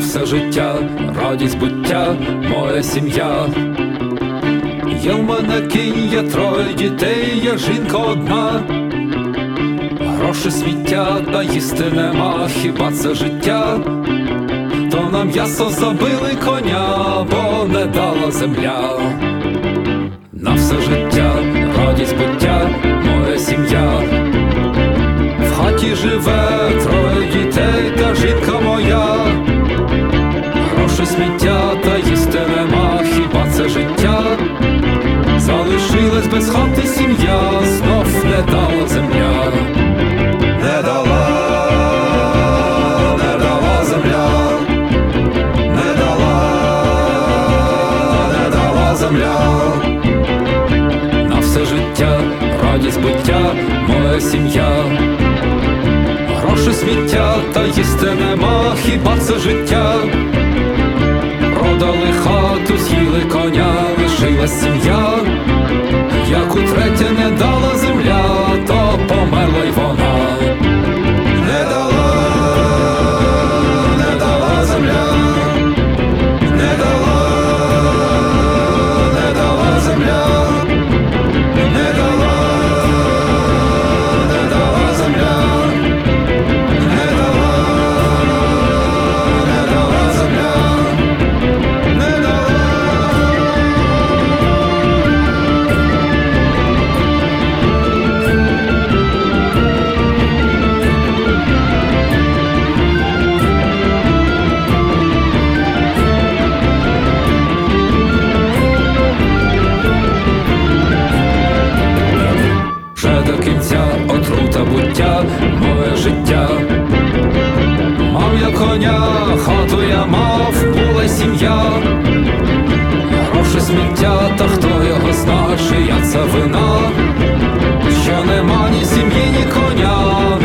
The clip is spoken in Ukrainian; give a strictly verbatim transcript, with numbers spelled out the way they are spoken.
все життя, радість буття, моя сім'я. Є в мене кінь, є троє дітей, є жінка одна. Гроші сміття, та їсти нема, хіба це життя? То нам м'ясо забили коня, бо не дала земля. На все життя, радість буття, моя сім'я. В хаті живе троє дітей, та жінка моя. Гроші сміття, та їсти нема, хіба це життя? Залишилась без хати сім'я, знов не дала земля. Не дала, не дала земля. Не дала, не дала земля. На все життя, радість буття, моя сім'я. Гроші сміття, та їсти нема, хіба це життя? Продали хату, з'їли коня, лишилась сім'я. Як утретє не дала земля, то померла й вона. Не дала, не дала земля. Не дала, не дала земля. Не дала, не дала земля. Не дала, не дала земля. До кінця отрута буття, моє життя. Мав я коня, хату я мав, була сім'я. Гроші сміття, та хто його зна, чия це вина? Що нема ні сім'ї, ні коня,